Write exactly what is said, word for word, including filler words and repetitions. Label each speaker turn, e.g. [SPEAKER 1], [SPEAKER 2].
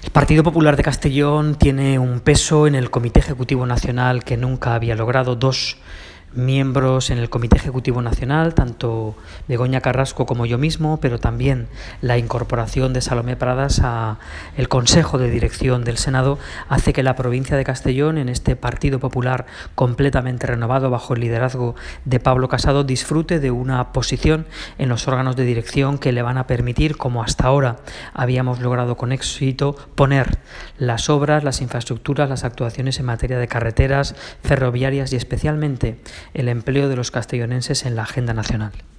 [SPEAKER 1] El Partido Popular de Castellón tiene un peso en el Comité Ejecutivo Nacional que nunca había logrado. Dos miembros en el Comité Ejecutivo Nacional, tanto Begoña Carrasco como yo mismo, pero también la incorporación de Salomé Pradas a el Consejo de Dirección del Senado hace que la provincia de Castellón, en este Partido Popular completamente renovado bajo el liderazgo de Pablo Casado, disfrute de una posición en los órganos de dirección que le van a permitir, como hasta ahora habíamos logrado con éxito, poner las obras, las infraestructuras, las actuaciones en materia de carreteras, ferroviarias y especialmente el empleo de los castellonenses en la agenda nacional.